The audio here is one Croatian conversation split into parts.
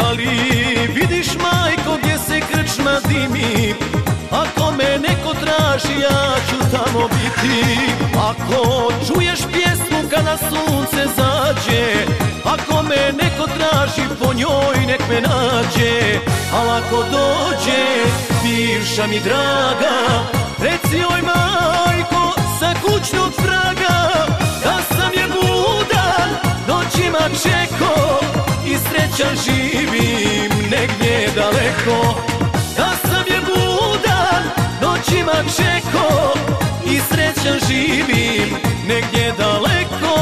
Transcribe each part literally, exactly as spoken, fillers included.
Ali vidiš majko gdje se krčma dimi, ako me neko traži ja ću tamo biti. Ako čuješ pjesmu kada sunce zađe, ako me neko traži po njoj nek me nađe. Al ako dođe bivša mi draga, reci joj majko sa kućnog praga da sam je budan noćima čeko i srećan živim negdje daleko. Da sam je budan noćima čeko i srećan živim negdje daleko.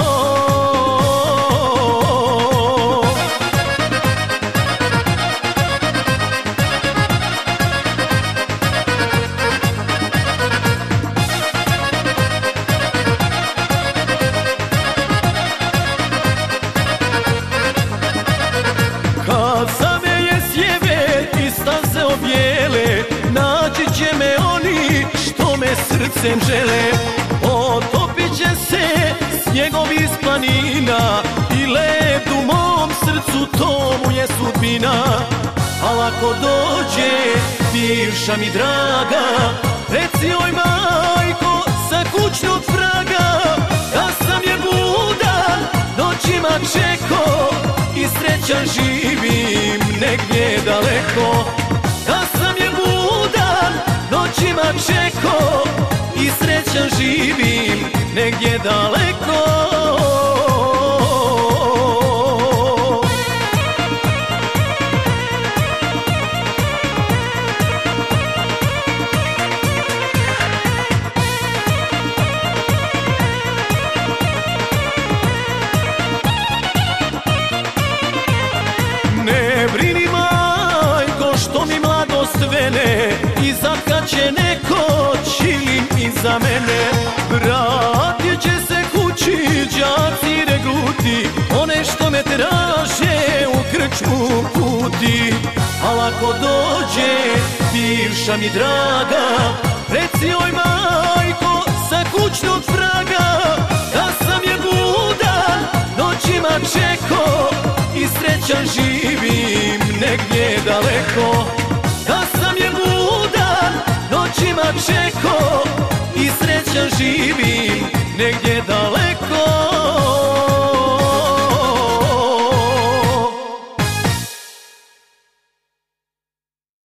Kad zaveje sjever i staze objele, naći će me oni što me srcem žele. Potopit će se snjegov iz planina i led u mom srcu, to mu je sudbina. Al ako dođe bivša mi draga, reci joj majko sa kućnog praga da sam je budan noćima čeko i srećan živim negdje daleko. Da sam je budan noćima čeko i srećan živim negdje daleko. Ne brini majko što mi mladost vene, i zatkat će neko čilim iza mene. Vratit će se kući đaci regluti, one što me traže u krčmu puti. Al ako dođe bivša mi draga, reci joj majko sa kućnog praga da sam je budan noćima čeko i srećan živim negdje daleko. Da sam je budan noćima čeko